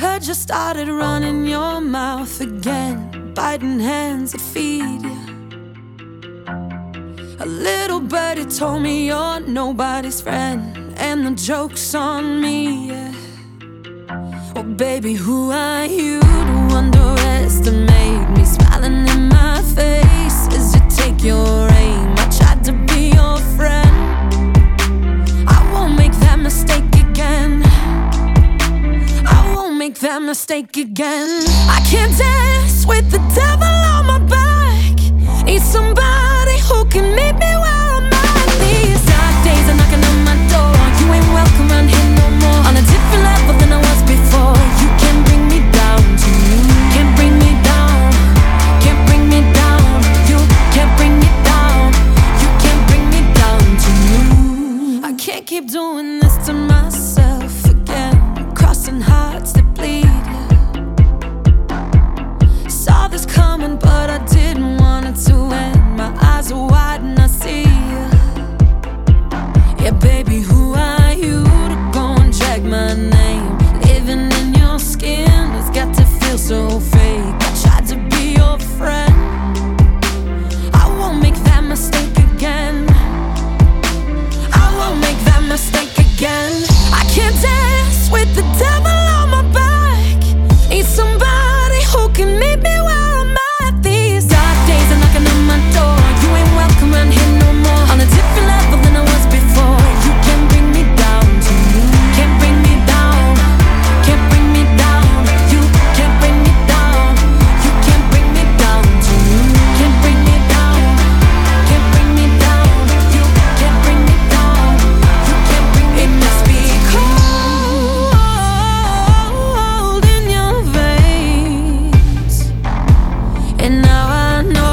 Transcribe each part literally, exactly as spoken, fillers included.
heard you started running your mouth again, biting hands that feed you. A little birdie told me you're nobody's friend, and the joke's on me, yeah. Oh baby, who are you to underestimate me? Smiling in my face as you take your aim. I tried to be your friend, I won't make that mistake again. I won't make that mistake again. I can't dance with the devil on my back. Need somebody who can meet me where I'm at. These dark days are knocking on my door. You ain't welcome around here no more. On a different level than I was before. You can't bring me down to you. Can't bring me down. Can't bring me down. You can't bring me down. You can't bring me down to you. I can't keep doing this to myself again. Crossing hearts that bleed, yeah. Saw this coming, but I didn't want it to end. My eyes are wide and I see you. Yeah, baby, who are you to go and drag my name? Living in your skin, it's got to feel so fake. I tried to be your friend, I won't make that mistake again. I won't make that mistake again. I can't dance with the devil on my back. Need somebody who can meet me where I'm at. These dark days are knocking on my door. You ain't welcome around here no more. On a different level than I was before. You can't bring me down to you. Can't bring me down. Can't bring me down. You can't bring me down. You can't bring me down to you. Can't bring me down. Can't bring me down. You can't bring me down. You can't bring me down. It must be cold in your veins, and now I know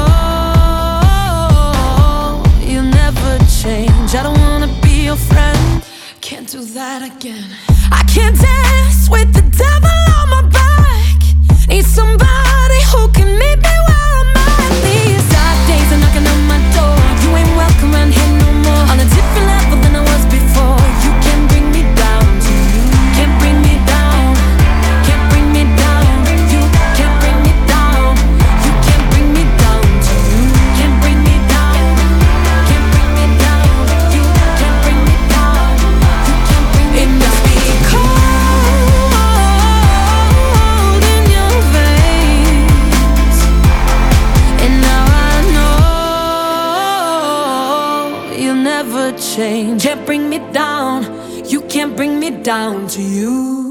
you'll never change. I don't wanna be your friend, can't do that again. I can't dance with the devil on my back. Need somebody who can meet me where I'm at. These dark days are knocking on my door. You ain't welcome around here no more. On a different level than I was before. You can't bring me down to you. Can't bring me down. Can't bring me down. You can't bring me down. You can't bring me down to you. Can't bring me down. Can't bring me down. You can't bring me down. You can't bring me down. It must be cold in your veins, and now I know you'll never change. Can't bring me down. You can't bring me down to you.